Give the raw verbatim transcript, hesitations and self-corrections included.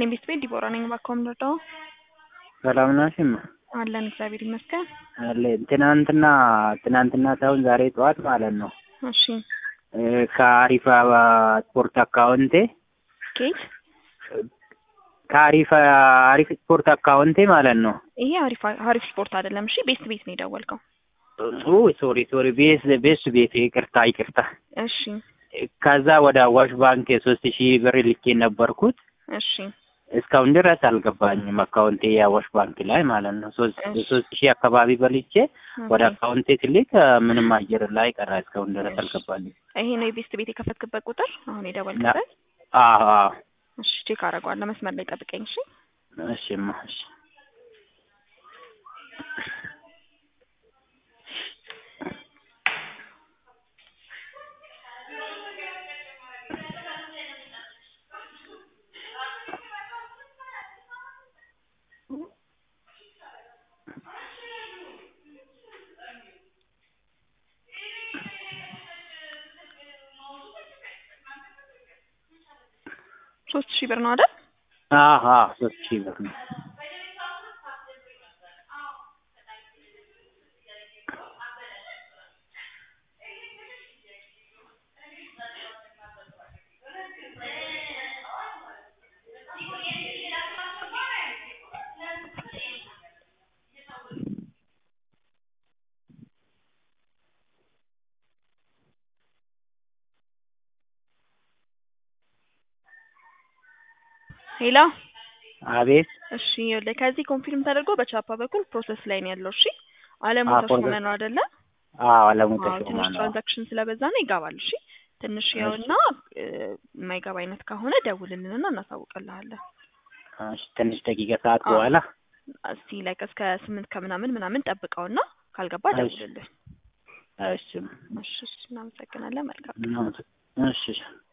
ይስጥልኝ ቤት ቤት ዲቦራ ነኝ ባኮምዶዶ ሰላም ናሽማ አለን እግዚአብሔር ይመስገን አለ ትናንትና ትናንትና ታውን ዛሬ ጠዋት ማለት ነው እሺ ከአሪፋ ስፖርት አካውንቴ ኬት ከአሪፋ አሪፍ ስፖርት አካውንቴ ማለት ነው ይሄ አሪፍ አሪፍ ስፖርት አይደለም እሺ ቤት ቤት ነው የደወልከው ኦ ሶሪ ሶሪ ቤት ቤት ቤት ይቅርታ ይቅርታ እሺ ከዛ ወደ አዋሽ ባንክ ሶስት ሺህ ብር ልኬ ነበርኩት እሺ እስካሁን ድረስ አልገባኝም አካውንቴ ያዋሽ ባንክ ላይ ማለት ነው ሶስት ሺህ አካባቢ በልቼ ወደ አካውንቴ ትልቅ ምንም አየር ላይ ቀረ እስካሁን ድረስ አልገባኝም ይሄ ነው የቤት ቤት የከፈትክበት ቁጥር አሁን የደወልክበት አዎ እሺ ቼክ አደርጋለሁ መስመር ላይ ጠብቀኝ እሺ እሺማ እሺ ሶስት ሺህ ብር ነው አይደል አሃ ሶስት ሺህ ብር ነው ሄሎ አቤት እሺ ይኸውልህ ከዚህ ኮንፊርም ተደርጎ በቻፓ በኩል ፕሮሰስ ላይ ነው ያለው እሺ አለሞተሽ ሆነ ነው አይደለ አዎ አለሞተሽ ሆነ ትንሽ ትራንዛክሽን ስለበዛ ነው ይገባል እሺ ትንሽ ያውና የማይገባ አይነት ከሆነ ደውልልንና እናሳውቅልሃለን እሺ ትንሽ ደቂቃ ሰዓት በኋላ እስቲ ላይክ እስከ ስምንት ከምናምን ምናምን ጠብቀውና ካልገባ ደውልልን እሺ እሺ እናመሰግናለን መልካም እሺ